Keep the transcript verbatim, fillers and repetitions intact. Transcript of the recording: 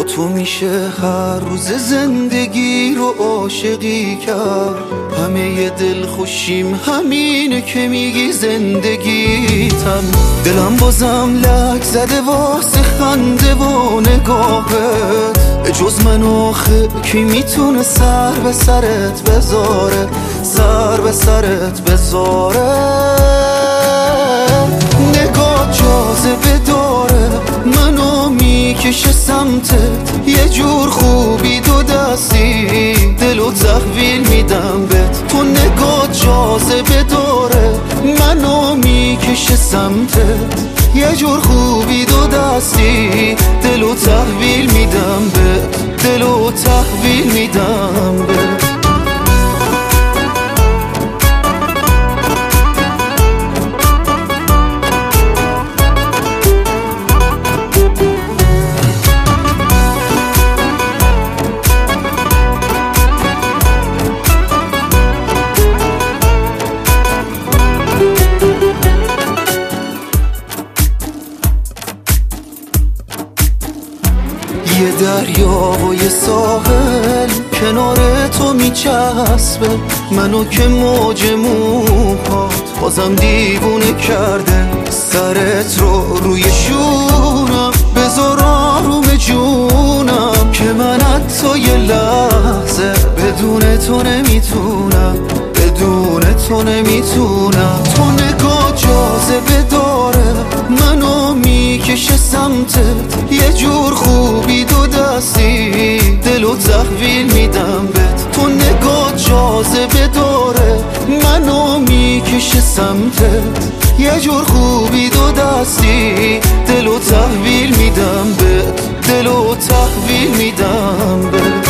تو میشه هر روز زندگی رو عاشقی کرد. همه دل خوشیم همینه که میگی زندگیتم. دلم بازم لک زده واسه خنده و نگاهت. جز من آخه کی میتونه سر به سرت بذاره، سر به سرت بذاره. نگاه جاذبه داره منو میکشه سمتت. یه جور خوبی دو دستی دلو تحویل میدم بهت. تو نگاه جاذبه داره منو میکشه سمتت. یه جور خوبی دو دستی دلو تحویل میدم بهت، دلو تحویل میدم بهت. یه دریا و یه ساحل کنار تو میچسبه منو که موج موهات بازم دیوونه کرده. سرت رو روی شونم بذار آروم جونم که من حتی یه لحظه بدون تو نمیتونم، بدون تو نمیتونم. تو نگاه جاذبه داره منو میکشه سمتت. یه جور خوبی دو دستی دلو تحویل میدم بهت. تو نگاه جاذبه داره منو میکشه سمتت. یه جور خوبی دو دستی دلو تحویل میدم بهت، دلو تحویل میدم بهت.